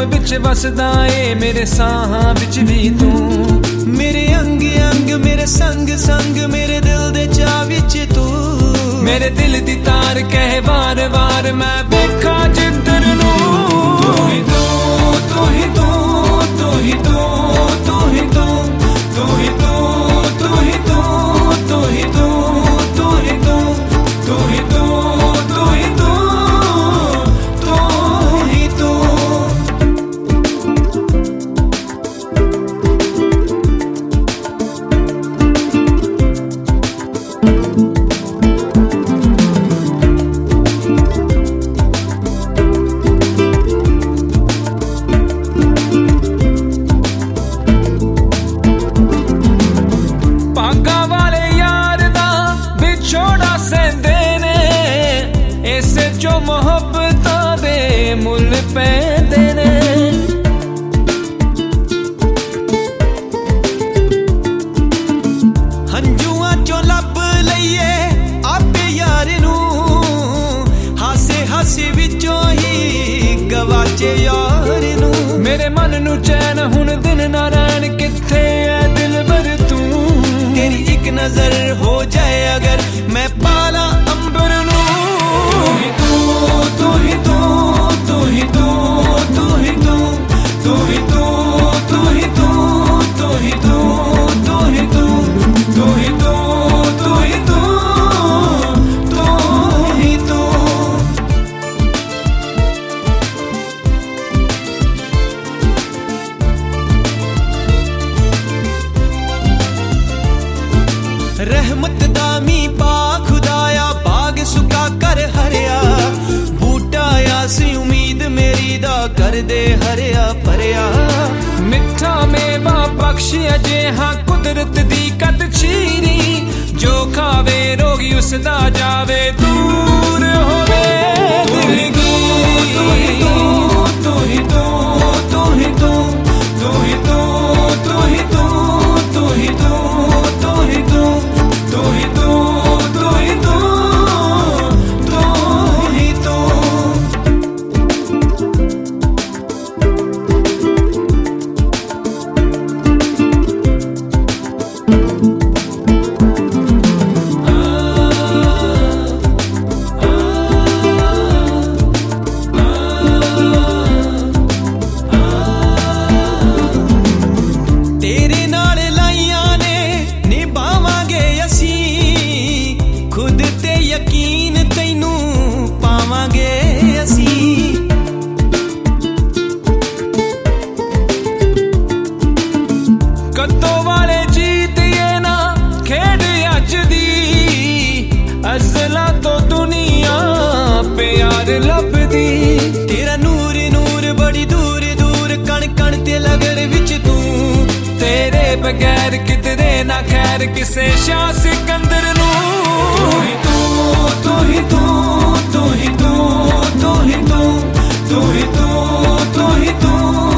विच वसदा ए मेरे साहां विच भी तू, मेरे अंग अंग मेरे संग संग मेरे दिल दे चा विच तू, मेरे दिल दी तार कहे वार वार मैं वेखा जिधर नू। तू ही तू, तू ही तू, तू ही तू, तू ही तू, तू ही तू, तू ही तू, तू ही तू, तू ही तू, तू ही तू, तू ही तू, तू ही तू। जो मोहब्बतां दे मुल पैंदे ने, हंजुआं चों लब लईए आपे यार नू, हासे हासे विचों ही गवाचे यार नू, मेरे मन नू चैन हुण दिन ना रैन किथे ऐ दिलबर तू, तेरी एक नजर हो जाए अगर मैं पाला अंबर नू। तू ही तू, तू ही तू, तू ही तू, तू ही तू, तू ही तू, तू ही तू, तू ही तू, तू ही तू, तू ही तू, तू ही तू, तू ही तू। रहमत दामी पा खुदाया बाग सुका कर हरिया, बूटा आसी उम्मीद मेरी दा कर दे हरिया भरिया, मिठा मेवा बख्श अजे हाँ कुदरत दी कद चीरी, जो खावे रोगी उसदा जावे दूर होवे दिल दी। तू ही तू, तू ही तू, तू ही तू, तू ही तू, तू ही तू, तू ही तू, तू ही तू, तू ही तू, तू ही तू, तू ही तू। तेरे नाल लाइयां ने निभावांगे असीं, खुद ते यकीन तैनू पावांगे असीं, कद्दों वाले जीतिए ना खेड अज दी, अज़ला तो दुनिया प्यार लभदी, तेरा नूर नूर बड़ी दूर दूर कण कण ते लगन विच तू, तेरे बगैर किधरे ना खैर किसे शाह सिकंदर नू। तू ही तू, तू ही तू, तू ही तू, तू ही तू, तू ही तू, तू ही तू,